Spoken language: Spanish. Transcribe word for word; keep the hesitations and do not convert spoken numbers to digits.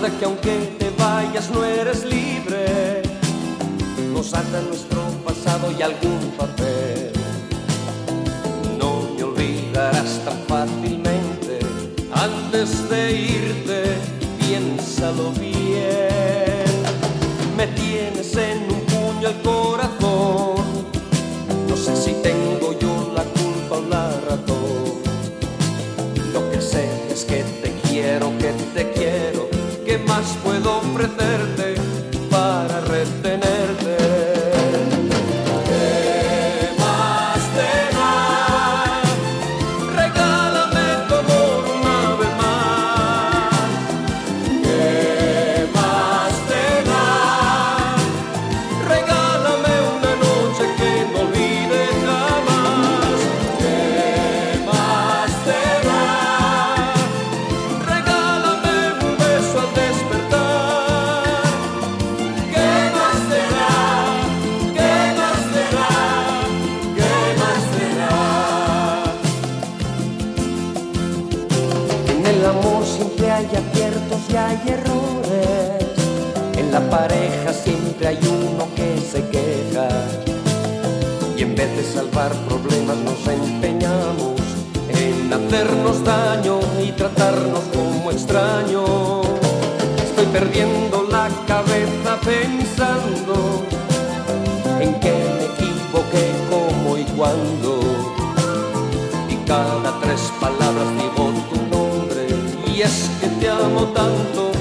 Recuerda que aunque te vayas no eres libre, nos ata nuestro pasado y algún papel. No me olvidarás tan fácilmente, antes de irte, piénsalo bien. Me tienes en un puño el corazón, no sé si tengo yo la culpa o la razón. Lo que sé es que te quiero, que te quiero. ¿Qué más puedo ofrecerte para retenerte? ¿Qué más te da? Regálame tu amor una vez más. ¿Qué más te da? Regálame una noche que no olvide jamás. ¿Qué más te da? Regálame un beso al despertar. ¿Qué más te da? ¿Qué más te da? ¿Qué más te da? En el amor siempre hay aciertos y hay errores. En la pareja siempre hay uno que se queja. Y en vez de salvar problemas nos empeñamos en hacernos daño y tratarnos como extraños. Estoy perdiendo la cabeza pensando en que me equivoqué, cómo y cuándo. Y cada tres palabras digo tu nombre, y es que te amo tanto